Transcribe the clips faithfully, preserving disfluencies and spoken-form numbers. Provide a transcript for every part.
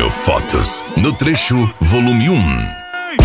Cafuzinho Fotos, no trecho volume um.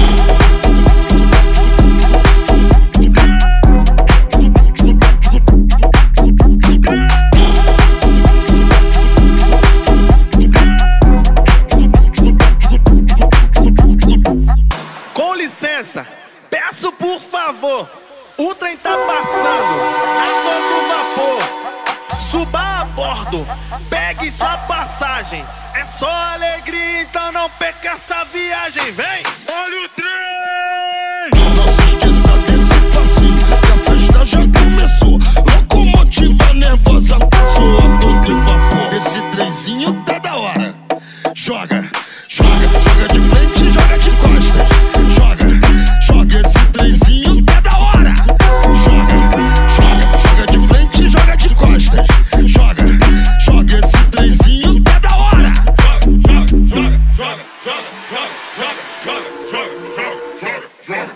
Com licença, peço por favor, o trem tá passando a todo vapor. Suba a bordo, pegue sua passagem. É só alegria, então não perca essa viagem. Vem! Olha o trem! Não se esqueça desse passinho, que a festa já começou. Locomotiva nervosa, passou a todo vapor. Esse trenzinho tá da hora. Joga, joga, joga de frente, joga de costas. Joga, joga, esse trenzinho tá da hora. Joga, joga, joga de frente, joga de costas. Joga, joga, esse trenzinho tá da hora. Joga, joga, joga, joga, joga, joga, joga,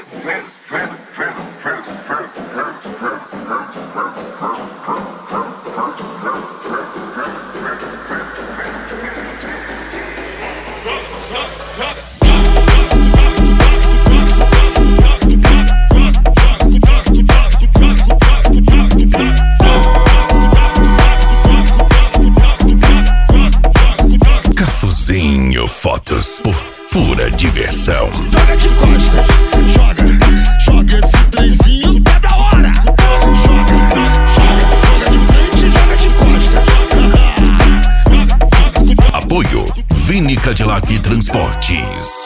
Cafuzinho Fotos, por pura diversão. Joga de costas, joga, joga, esse trenzinho tá da hora. Joga, joga, joga de frente, joga de costas. Apoio Vini Cadillac Transportes.